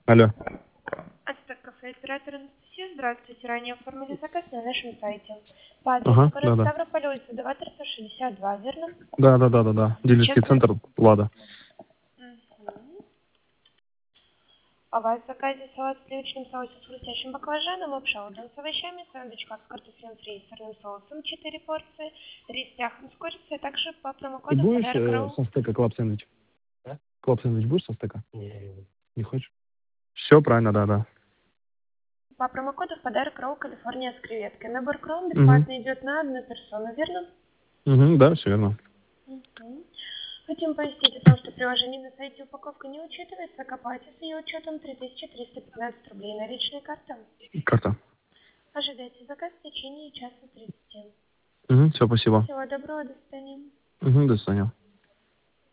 Алло. Ацтек кафе, оператор Анастасия. Здравствуйте. Ранее оформили заказ на нашем сайте. По адресу Ага, город да-да. Ставрополь, улица Даватор, 162, верно? Да. Сейчас Дилерский центр Лада. Мгм. А у вас в заказе салат с сливочным соусом с хрустящим баклажаном, обшалдом с овощами, сэндвич с картофелем фри и сырным соусом, 4 порции, рис тяхан с курицей, а также по Ты промокоду в будешь подарок ролл. со стека клаб сэндвич? Да? Клаб сэндвич будешь со стека? Не хочешь? Все правильно, да. По промокоду в подарок ролл Калифорния с креветкой. Набор кром Угу. бесплатно идет на одну персону, верно? Угу, да, все верно. Мгм. Хотим пояснить о том, что приложение на сайте упаковка не учитывается, к оплате с ее учетом 3315 рублей наличные карты. Карта. Ожидайте заказ в течение часа 30. Угу, все, спасибо. Всего доброго, до свидания. Угу, до свидания.